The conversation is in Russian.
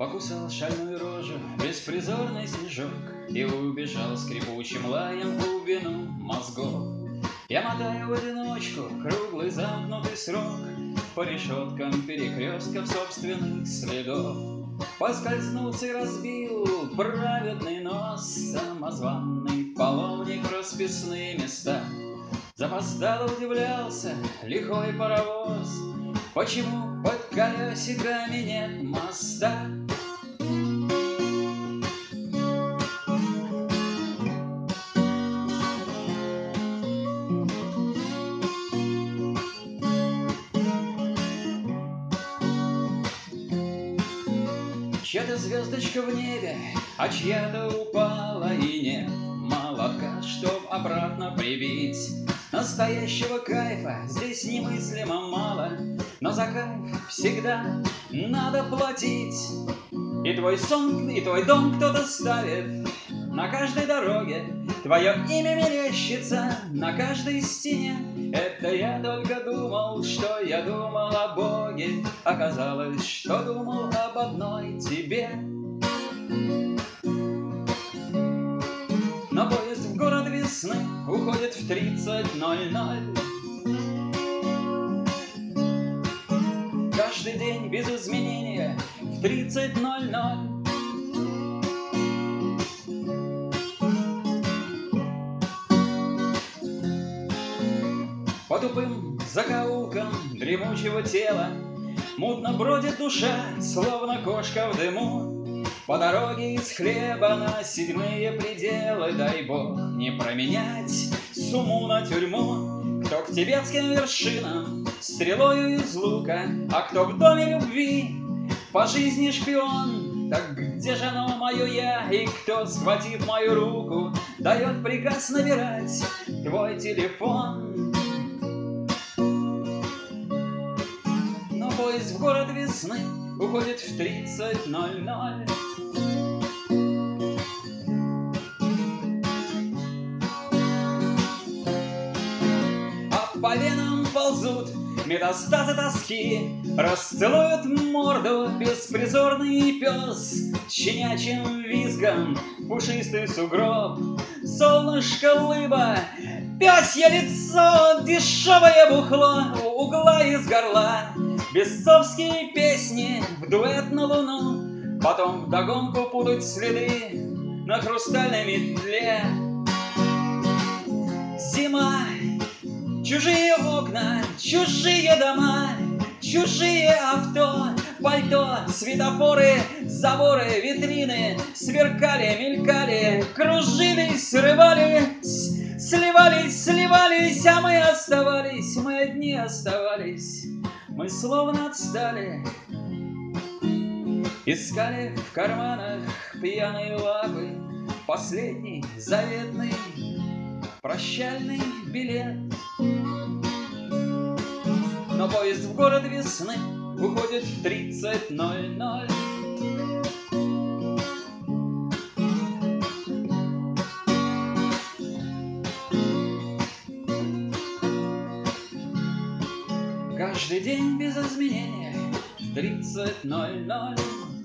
Покусал шальную рожу беспризорный снежок и убежал скрипучим лаем в глубину мозгов. Я мотаю в одиночку круглый замкнутый срок по решеткам перекрестков собственных следов. Поскользнулся и разбил праведный нос самозванный паломник в расписные места. Запоздало удивлялся лихой паровоз, почему под колесиками нет моста. Чья-то звездочка в небе, а чья-то упала, и нет молотка, чтоб обратно прибить. Настоящего кайфа здесь немыслимо мало, но за кайф всегда надо платить. И твой сон, и твой дом кто-то ставит на каждой дороге, твое имя мерещится на каждой стене. Это я только думал, что я думал о Боге, оказалось, что думал об одной тебе. Но поезд в город весны уходит в 30:00. Каждый день без изменения в 30:00. По тупым закоулкам дремучего тела мутно бродит душа, словно кошка в дыму. По дороге из хлеба на 7-е пределы, дай бог не променять сумму на тюрьму. Кто к тибетским вершинам стрелою из лука, а кто к доме любви по жизни шпион. Так где же оно, мое я, и кто схватит мою руку, дает приказ набирать твой телефон? Но поезд в город весны уходит в 30:00. А по венам ползут метастазы тоски, расцелует морду беспризорный пес. Щенячьим визгом пушистый сугроб, солнышко лыба, пёсье лицо, дешевое бухло у угла из горла. Бесцовские песни в дуэт на луну, потом вдогонку путать следы на хрустальной метле. Зима, чужие окна, чужие дома, чужие авто, пальто, светофоры, заборы, витрины сверкали, мелькали, кружились, срывались, сливались, а мы оставались, мы одни оставались. Мы словно отстали, искали в карманах пьяные лапы последний заветный прощальный билет. Но поезд в город весны уходит в 30:00. Каждый день без изменения в 30:00.